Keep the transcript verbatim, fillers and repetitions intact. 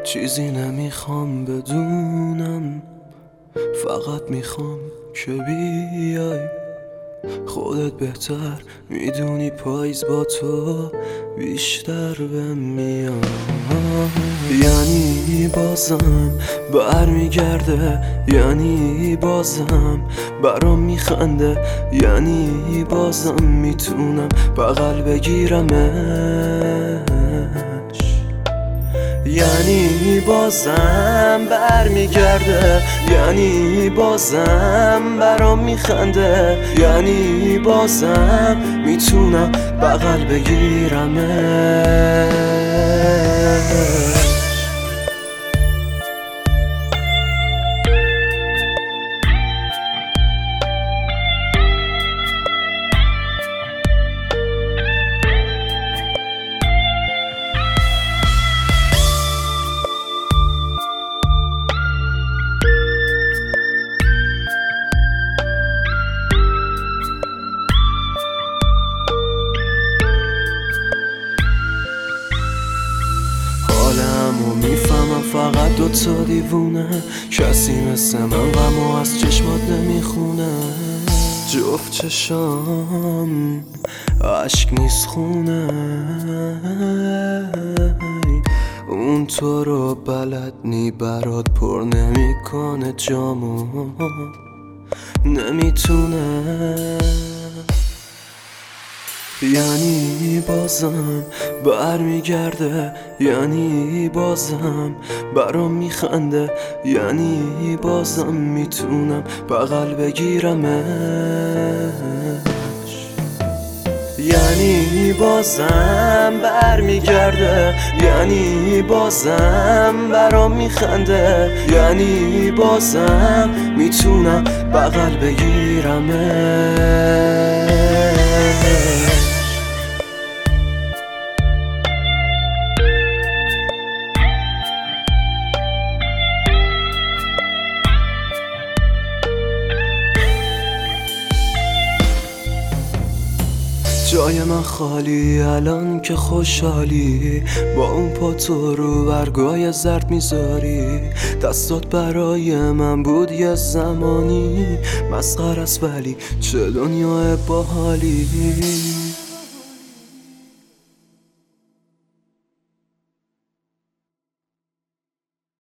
چیزی نمیخوام بدونم، فقط میخوام که بیای. خودت بهتر میدونی پاییز با تو بیشتر بهم میاد. یعنی بازم برمیگرده، یعنی بازم برام میخنده، یعنی بازم میتونم بغل بگیرمش. یعنی بازم برمیگرده، یعنی بازم برام میخنده، یعنی بازم میتونم بغل بگیرمش. حالمو میفهمم فقط دوتا دیوونه، کسی مثل من غمو از چشمات نمیخونه. جفت چشام عشق نیست خونه، اون تو رو بلد نی برات پر نمیکنه جامو، نمیتونه. یعنی بازم برمیگرده، یعنی بازم برام میخنده، یعنی بازم میتونم بغل بگیرمش. یعنی بازم برمیگرده، یعنی بازم برام میخنده، یعنی بازم میتونم بغل بگیرمش. جای من خالی الان که خوشحالی، با اون پا تو رو برگای زرد میذاری. دستات برای من بود یه زمانی مسخره است، ولی چه دنیای باحالی.